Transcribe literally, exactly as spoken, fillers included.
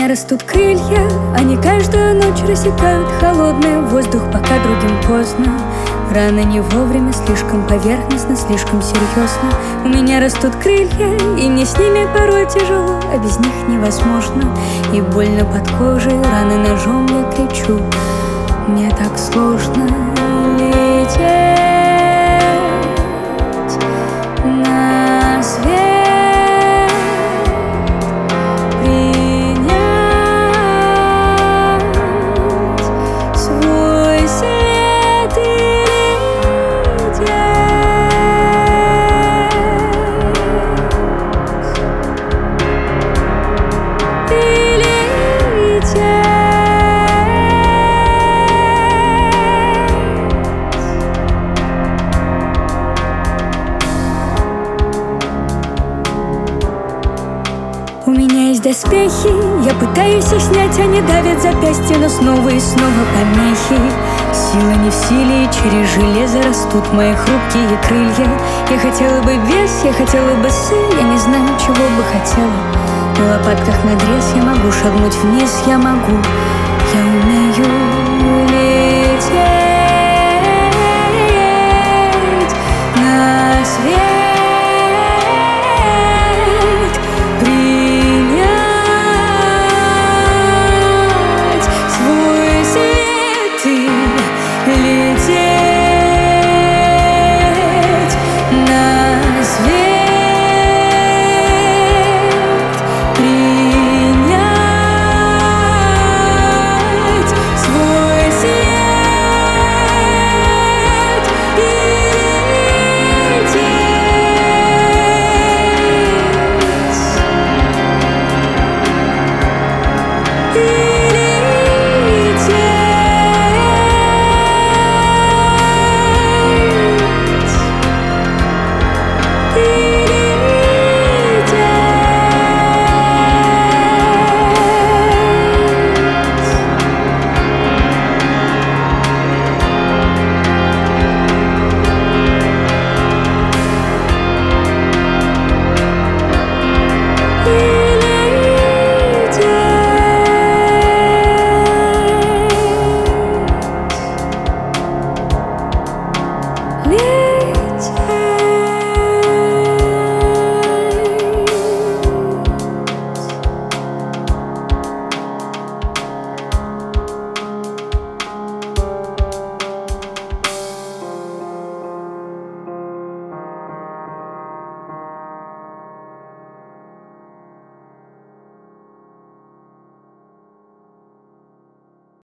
меня растут крылья, они каждую ночь рассекают холодный воздух, пока другим поздно. Рано не вовремя, слишком поверхностно, слишком серьезно. У меня растут крылья, и мне с ними порой тяжело, а без них невозможно. И больно под кожей, раны ножом я кричу: мне так сложно лететь на свет, принять свой свет и лететь, и лететь. У меня есть доспехи, я пытаюсь их снять, они давят запястья, но снова и снова помехи. Сила не в силе, и через железо растут мои хрупкие крылья. Я хотела бы вес, я хотела бы сы, я не знаю, чего бы хотела. На лопатках надрез, я могу шагнуть вниз, я могу, я умею.